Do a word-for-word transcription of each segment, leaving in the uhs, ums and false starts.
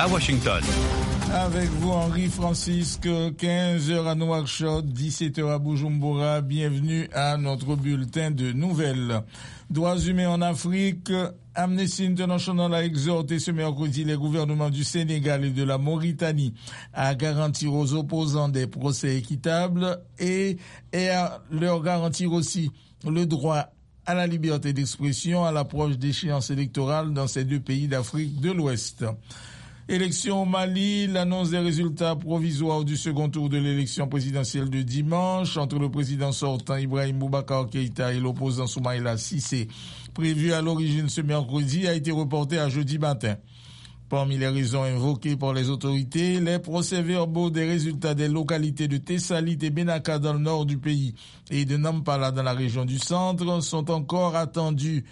à Washington. Avec vous, Henri Francisque, quinze heures à Nouakchott, dix-sept heures à Bujumbura. Bienvenue à notre bulletin de nouvelles. Droits humains en Afrique. Amnesty International a exhorté ce mercredi les gouvernements du Sénégal et de la Mauritanie à garantir aux opposants des procès équitables et, et à leur garantir aussi le droit à la liberté d'expression à l'approche d'échéances électorales dans ces deux pays d'Afrique de l'Ouest. Élection au Mali, l'annonce des résultats provisoires du second tour de l'élection présidentielle de dimanche entre le président sortant Ibrahim Boubacar Keïta et l'opposant Soumaïla Cissé, prévu à l'origine ce mercredi, a été reporté à jeudi matin. Parmi les raisons invoquées par les autorités, les procès-verbaux des résultats des localités de Tessalit et Benaka dans le nord du pays et de Nampala dans la région du centre sont encore attendus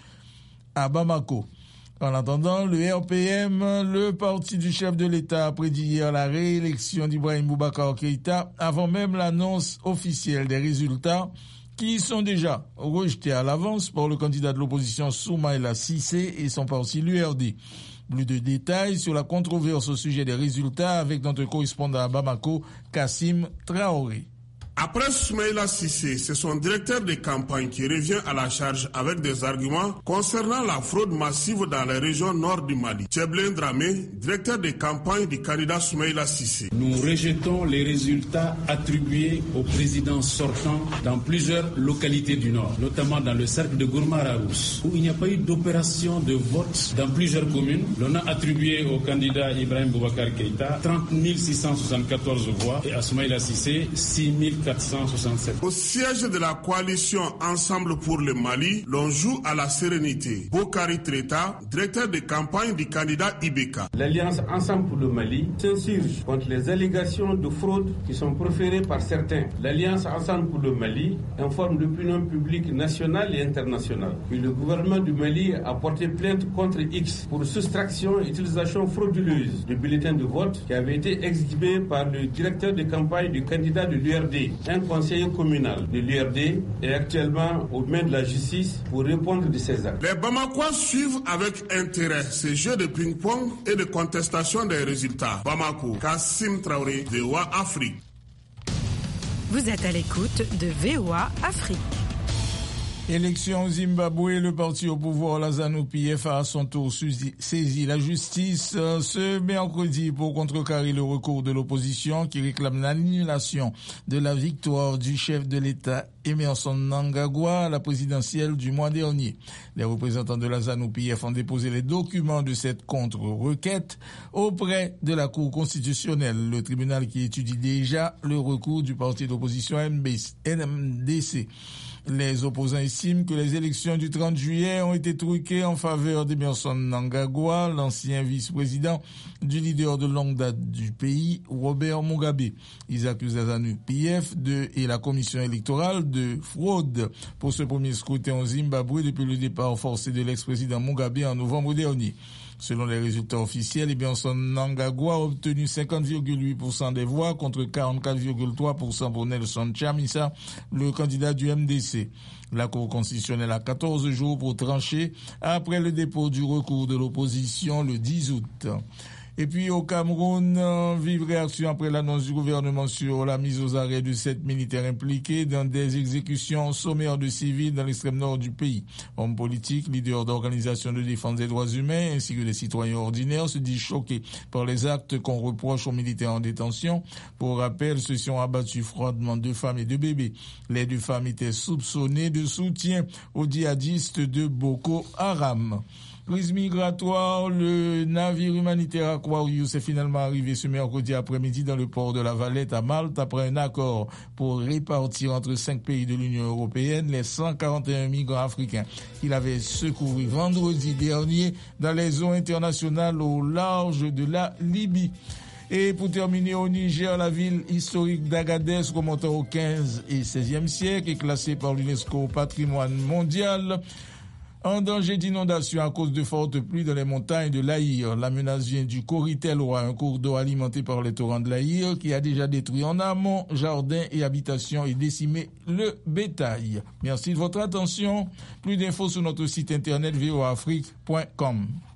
à Bamako. En attendant, le R P M, le parti du chef de l'État, a prédit hier la réélection d'Ibrahim Boubacar Keïta avant même l'annonce officielle des résultats qui sont déjà rejetés à l'avance par le candidat de l'opposition Soumaïla Cissé et son parti l'U R D. Plus de détails sur la controverse au sujet des résultats avec notre correspondant à Bamako, Kassim Traoré. Après Soumaïla Cissé, c'est son directeur de campagne qui revient à la charge avec des arguments concernant la fraude massive dans les régions nord du Mali. Tcheblin Dramé, directeur de campagne du candidat Soumaïla Cissé. Nous rejetons les résultats attribués au président sortant dans plusieurs localités du nord, notamment dans le cercle de Gourmara-Rousse, où il n'y a pas eu d'opération de vote dans plusieurs communes. L'on a attribué au candidat Ibrahim Boubacar Keïta trente mille six cent soixante-quatorze voix et à Soumaïla Cissé six mille quatre cent soixante-sept. Au siège de la coalition Ensemble pour le Mali, l'on joue à la sérénité. Bokari Treta, directeur de campagne du candidat Ibeka. L'Alliance Ensemble pour le Mali s'insurge contre les allégations de fraude qui sont proférées par certains. L'Alliance Ensemble pour le Mali informe l'opinion publique nationale et internationale que le gouvernement du Mali a porté plainte contre X pour soustraction et utilisation frauduleuse du bulletin de vote qui avait été exhibé par le directeur de campagne du candidat de l'U R D. Un conseiller communal de l'U R D est actuellement aux mains de la justice pour répondre de ces actes. Les Bamakois suivent avec intérêt ces jeux de ping-pong et de contestation des résultats. Bamako, Kassim Traoré, V O A Afrique. Vous êtes à l'écoute de V O A Afrique. Élection au Zimbabwe, le parti au pouvoir, la ZANU-P F, a à son tour saisi la justice ce mercredi pour contrecarrer le recours de l'opposition qui réclame l'annulation de la victoire du chef de l'État Emmerson Mnangagwa à la présidentielle du mois dernier. Les représentants de la ZANU-P F ont déposé les documents de cette contre-requête auprès de la Cour constitutionnelle, le tribunal qui étudie déjà le recours du parti d'opposition N M D C. Les opposants estiment que les élections du trente juillet ont été truquées en faveur d'Emmerson Mnangagwa, l'ancien vice-président du leader de longue date du pays, Robert Mugabe. Ils accusent la ZANU-P F de, et la commission électorale de fraude pour ce premier scrutin au Zimbabwe depuis le départ forcé de l'ex-président Mugabe en novembre dernier. Selon les résultats officiels, Emmerson Mnangagwa a obtenu cinquante virgule huit pour cent des voix contre quarante-quatre virgule trois pour cent pour Nelson Chamisa, le candidat du M D C. La Cour constitutionnelle a quatorze jours pour trancher après le dépôt du recours de l'opposition le dix août. Et puis au Cameroun, vive réaction après l'annonce du gouvernement sur la mise aux arrêts de sept militaires impliqués dans des exécutions sommaires de civils dans l'extrême nord du pays. Hommes politiques, leaders d'organisations de défense des droits humains ainsi que des citoyens ordinaires se disent choqués par les actes qu'on reproche aux militaires en détention. Pour rappel, ceux-ci ont abattu froidement deux femmes et deux bébés. Les deux femmes étaient soupçonnées de soutien aux djihadistes de Boko Haram. Crise migratoire, le navire humanitaire Aquarius est finalement arrivé ce mercredi après-midi dans le port de la Valette à Malte après un accord pour répartir entre cinq pays de l'Union européenne les cent quarante et un migrants africains qu'il avait secourus vendredi dernier dans les eaux internationales au large de la Libye. Et pour terminer, au Niger, la ville historique d'Agadez, remontant au quinzième et seizième siècle, est classée par l'UNESCO au patrimoine mondial. En danger d'inondation à cause de fortes pluies dans les montagnes de l'Aïr. La menace vient du Koritelwa, un cours d'eau alimenté par les torrents de l'Aïr qui a déjà détruit en amont jardins et habitations et décimé le bétail. Merci de votre attention. Plus d'infos sur notre site internet v o a afrique point com.